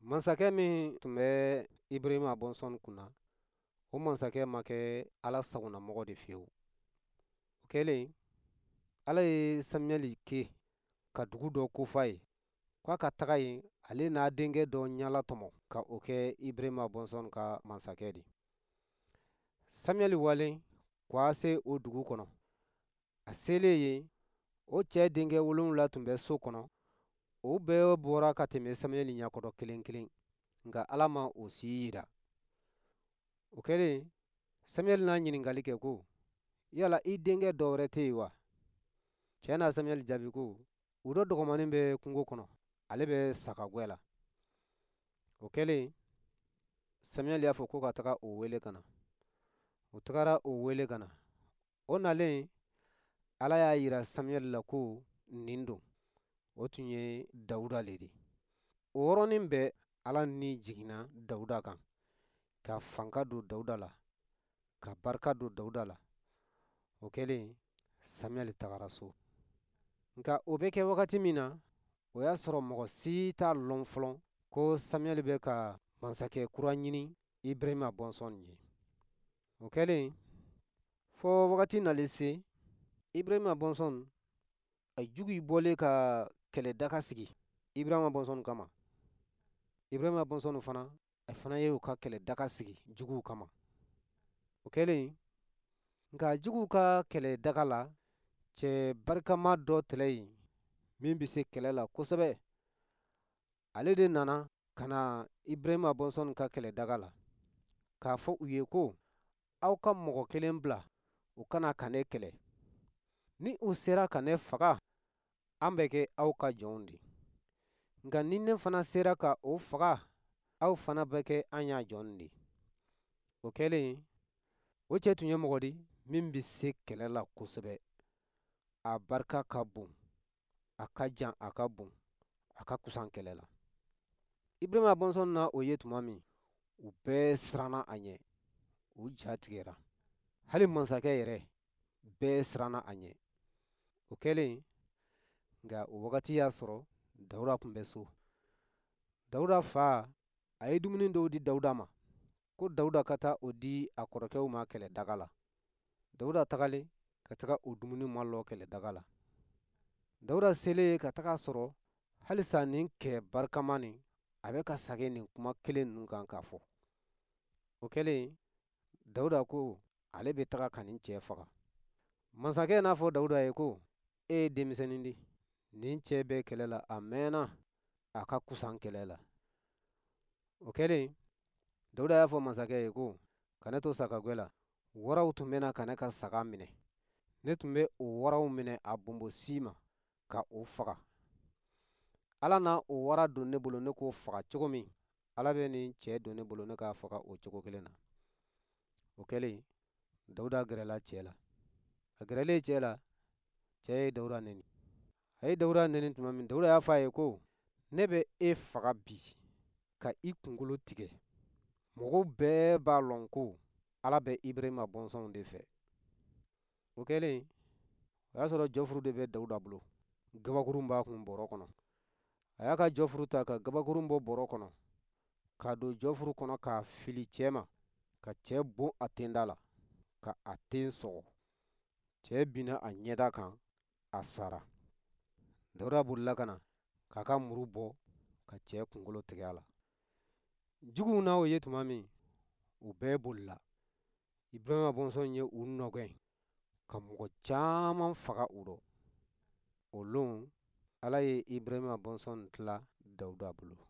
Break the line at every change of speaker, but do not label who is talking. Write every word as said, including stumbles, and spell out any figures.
Mansakɛ min tun bɛ Ibrahima bɔnsɔn kunna, o mansakɛ ma kɛ Ala sagona mɔgɔ de fiyewu. O kɛlen, Ala ye Samuel kɛ ka dugu dɔ kofa ye, k'a ka taga yen, ale n'a denkɛ dɔ ɲala tɔmɔ ka o kɛ Ibrahima bɔnsɔn ka mansakɛ de. Samuel walen k'a se o dugu kɔnɔ. A selen yen, o cɛ denkɛ wolonwula tun bɛ so kɔnɔ. O bɛɛ bɔra ka tɛmɛ Samuel ɲɛkɔrɔ kelen kelen, nka Ala ma o si yira. O kɛlen, Samuel n'a ɲininkali kɛ ko, yala i denkɛ dɔ wɛrɛ tɛ yen wa? Cɛ n'a Samuel jaabi ko, o dɔ dɔgɔmanin bɛ kungo kɔnɔ, ale bɛ sagagwɛ la. O kɛlen, Samuel y'a fɔ ko ka taga o wele ka na. O tagara o wele ka na. O nalen, Ala y'a yira Samuel la ko nin don, o tun ye Dawuda le de. O yɔrɔnin bɛɛ Ala ni jiginna Dawuda kan, ka fanga don Dawuda la, ka barika don Dawuda la. O kɛlen, Samuel tagara so. Nka o bɛ kɛ wagati min na, o y'a sɔrɔ mɔgɔ si t'a lɔn fɔlɔ ko Samuel bɛ ka mansakɛ kura ɲini Ibrahima bɔnsɔn ye. O kɛlen, fɔ wagati nalen se, Ibrahima bɔnsɔn a jugu bɔlen ka kɛlɛdaga sigi Ibrahima bɔnsɔn kama. Ibrahima bɔnsɔn fana, a fana ye u ka kɛlɛdaga sigi juguw kama. O kɛlen, nka juguw ka kɛlɛdaga la, cɛ barikama dɔ tɛlɛ yen min bɛ se kɛlɛ la kosɛbɛ. Ale de nana ka na Ibrahima bɔnsɔn ka kɛlɛdaga la, k'a fɔ u ye ko, aw ka mɔgɔ kelen bila, u kana ka ne kɛlɛ. Ni u sera ka ne faga, an bɛ kɛ aw ka jɔnw de. Nka ni ne fana sera ka o faga, aw fana bɛ kɛ an y'a jɔn de. O kɛlen, o cɛ tun ye mɔgɔ di min bɛ se kɛlɛ la kosɛbɛ. A barika ka bon, a ka jan, a ka bon, a ka kusan kɛlɛ la. Ibrahima bɔnsɔn na o ye tuma min, u bɛɛ siranna a ɲɛ, u ja tigɛra. Hali mansakɛ yɛrɛ, bɛɛ siranna a ɲɛ. O kɛlen, nka o wagati y'a sɔrɔ Dawuda tun bɛ so. Dawuda fa, a ye dumuni dɔw di Dawuda ma, ko Dawuda ka taa o di a kɔrɔkɛw ma kɛlɛdaga la. Dawuda tagalen ka taga o dumuni malɔ kɛlɛdaga la. Dawuda selen ka taga sɔrɔ halisa nin kɛ barikama nin, a bɛ ka sage nin kuma kelen ninnu kan k'a fɔ. O kɛlen, Dawuda ko ale bɛ taga ka nin cɛ faga. Mansakɛ n'a fɔ Dawuda ye ko, e ye denmisɛnnin di, nin cɛ bɛ kɛlɛ la, a mɛnna, a ka kusan kɛlɛ la. O kɛlen, Dawuda y'a fɔ mansakɛ ye ko, ka ne to sagagwɛ la, waraw tun bɛ na ka ne ka saga minɛ. Ne tun bɛ o waraw minɛ a bonbosi ma, ka o faga. Ala na o wara don ne bolo ne k'o faga cogo min, Ala bɛ nin cɛ don ne bolo ne k'a faga o cogo kelen na. O kɛlen, Dawuda gɛrɛla cɛ la. A gɛrɛlen cɛ la, cɛ ye Dawuda neni. A ye Dawuda neni tuma min, Dawuda y'a fɔ a ye ko, ne bɛ e faga bi, ka i kunkolo tigɛ. Mɔgɔw bɛɛ b'a lɔn ko Ala bɛ Ibrahima bɔnsɔnw de fɛ. O kɛlen, o y'a sɔrɔ jɔfuru de bɛ Dawuda bolo. Gabakurun b'a kun bɔrɔ kɔnɔ. A y'a ka jɔfuru ta ka gabakurun bɔ bɔrɔ kɔnɔ, k'a don jɔfuru kɔnɔ k'a fili cɛ ma, ka cɛ bon a tenda la, ka a ten sɔgɔ. Cɛ binna a ɲɛda kan, a sara. Dawuda bolila ka na, k'a ka muru bɔ, ka cɛ kunkolo tigɛ a la. Juguw na o ye tuma min, u bɛɛ bolila. Ibrahima bɔnsɔn ye u nɔgɛn, ka mɔgɔ caman faga u rɔ. O don, Ala ye Ibrahima bɔnsɔn tila Dawuda bolo.